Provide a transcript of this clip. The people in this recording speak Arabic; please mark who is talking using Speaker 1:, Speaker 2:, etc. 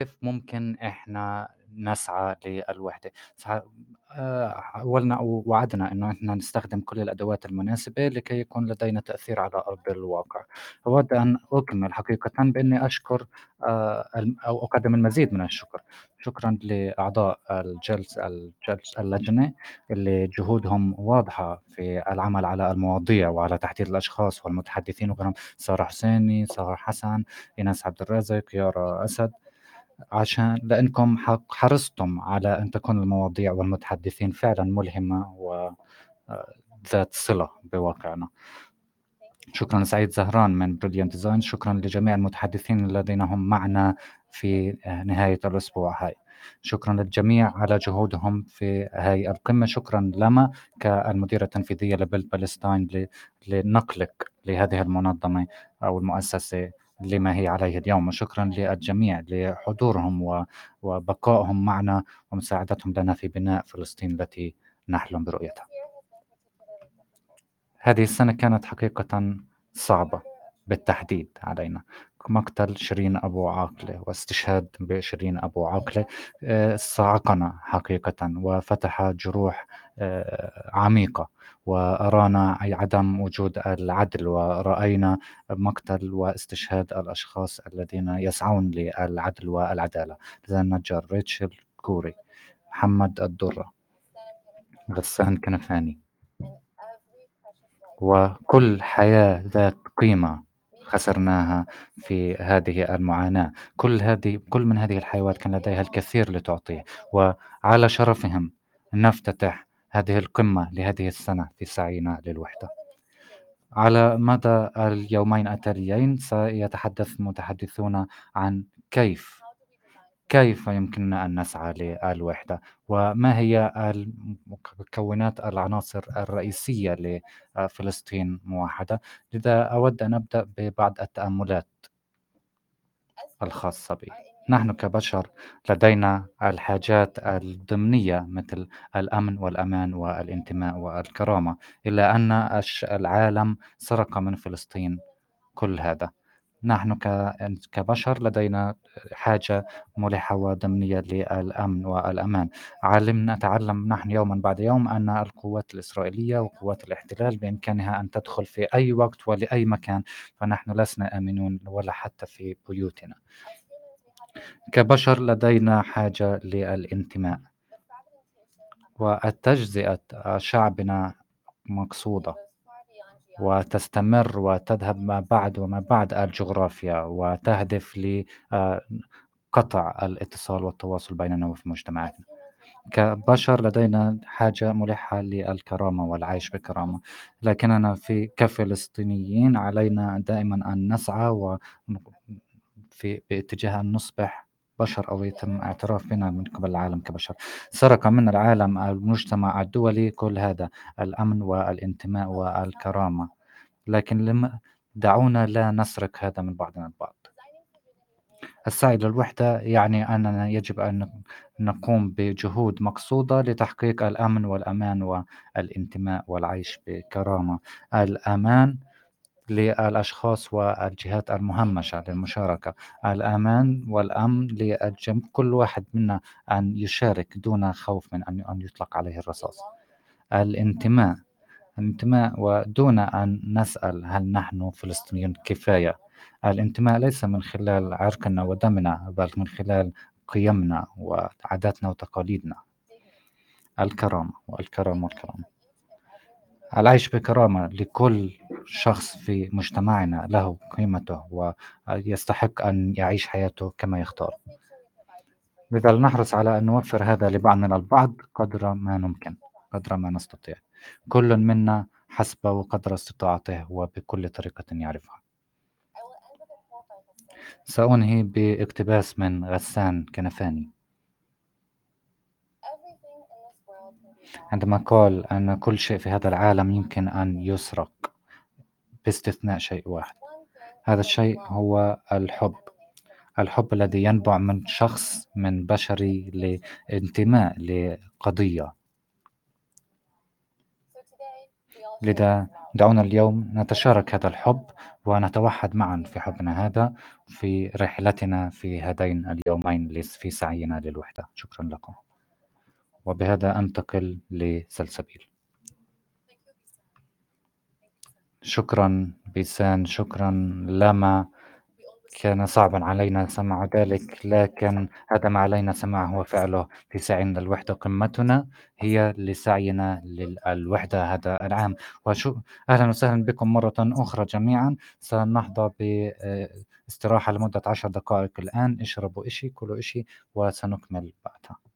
Speaker 1: كيف ممكن إحنا نسعى للوحدة؟ حاولنا أو وعدنا إنه إحنا نستخدم كل الأدوات المناسبة لكي يكون لدينا تأثير على أرض الواقع. أود أن أكمل حقيقةً بإني أشكر أو أقدم المزيد من الشكر. شكرًا لأعضاء اللجنة اللي جهودهم واضحة في العمل على المواضيع وعلى تحديد الأشخاص والمتحدثين وغيرهم، سارة حسيني، سارة حسن، إيناس عبد الرازق، يارا أسد. لأنكم حرصتم على أن تكون المواضيع والمتحدثين فعلًا ملهمة ذات صلة بواقعنا. شكرًا لسعيد زهران من Brilliant Design، شكرًا لجميع المتحدثين الذين هم معنا في نهاية الأسبوع هاي. شكرًا للجميع على جهودهم في هاي القمة، شكرًا لما كالمديرة التنفيذية لBuild Palestine لنقلِك لهذه المنظمة أو المؤسسة لما هي عليه اليوم، وشكرًا للجميع لحضورهم وبقائهم معنا ومساعدتهم لنا في بناء فلسطين التي نحلم برؤيتها. هذه السنة كانت حقيقةً صعبة بالتحديد علينا. مقتل شيرين أبو عاقلة واستشهاد بشيرين أبو عاقلة صعقنا حقيقةً وفتح جروح عميقة، وأرانا عدم وجود العدل، ورأينا مقتل واستشهاد الأشخاص الذين يسعون للعدل والعدالة، زي النجار ريتشل كوري، محمد الدرة، غسان كنفاني. وكل حياة ذات قيمة خسرناها في هذه المعاناة، كل من هذه الحيوات كان لديها الكثير لتعطيه، وعلى شرفهم نفتتح هذه القمة لهذه السنة في سعينا للوحدة. على مدى اليومين التاليين سيتحدث المتحدثون عن كيف يمكننا أن نسعى للوحدة، وما هي مكونات العناصر الرئيسية لفلسطين موحدة. لذا أود أن أبدأ ببعض التأملات الخاصة بي. نحن كبشر لدينا الحاجات الضمنية مثل الأمن والأمان والانتماء والكرامة، إلا أن العالم سرق من فلسطين كل هذا. نحن كبشر لدينا حاجة ملحة وضمنية للأمن والأمان. نتعلم نحن يوما بعد يوم أن القوات الإسرائيلية وقوات الاحتلال بإمكانها أن تدخل في أي وقت ولأي مكان، فنحن لسنا آمنون ولا حتى في بيوتنا. كبشر لدينا حاجة للانتماء، وتجزئة شعبنا مقصودة وتستمر وتذهب ما بعد وما بعد الجغرافيا، وتهدف لقطع الاتصال والتواصل بيننا وفي مجتمعاتنا. كبشر لدينا حاجة ملحة للكرامة والعيش بكرامة، لكننا كفلسطينيين علينا دائما أن نسعى باتجاه أن نصبح بشر، أو يتم الاعتراف بنا من قبل العالم كبشر. سرق من العالم المجتمع الدولي كل هذا، الأمن والانتماء والكرامة، لكن دعونا لا نسرق هذا من بعضنا البعض. السعي للوحدة يعني أننا يجب أن نقوم بجهود مقصودة لتحقيق الأمن والأمان والانتماء والعيش بكرامة. الأمان للأشخاص والجهات المهمشة للمشاركة، الأمان والأمن كل واحد منا أن يشارك دون خوف من أن يطلق عليه الرصاص. الانتماء ودون أن نسأل هل نحن فلسطينيون كفاية. الانتماء ليس من خلال عرقنا ودمنا، بل من خلال قيمنا وعاداتنا وتقاليدنا. الكرامة. العيش بكرامة لكل شخص في مجتمعنا له قيمته ويستحق أن يعيش حياته كما يختار. لذا نحرص على أن نوفر هذا لبعضنا البعض قدر ما نمكن، قدر ما نستطيع، كل منا حسب وقدر استطاعته وبكل طريقة يعرفها. سأنهي باقتباس من غسان كنفاني عندما قال أن كل شيء في هذا العالم يمكن أن يسرق باستثناء شيء واحد. هذا الشيء هو الحب الذي ينبع من شخص، من بشري، لانتماء لقضية. لذا دعونا اليوم نتشارك هذا الحب ونتوحد معا في حبنا هذا في رحلتنا في هذين اليومين في سعينا للوحدة. شكرا لكم. وبهذا أنتقل لسلسبيل. شكرا بيسان، شكرا لما. كان صعبا علينا سماع ذلك، لكن هذا ما علينا سماعه وفعله في سعينا للوحدة. قمتنا هي لسعينا للوحدة هذا العام. وشو أهلا وسهلا بكم مرة أخرى جميعا. سنحظى باستراحة لمدة 10 دقائق الآن. اشربوا إشي، كلوا إشي، وسنكمل بعدها.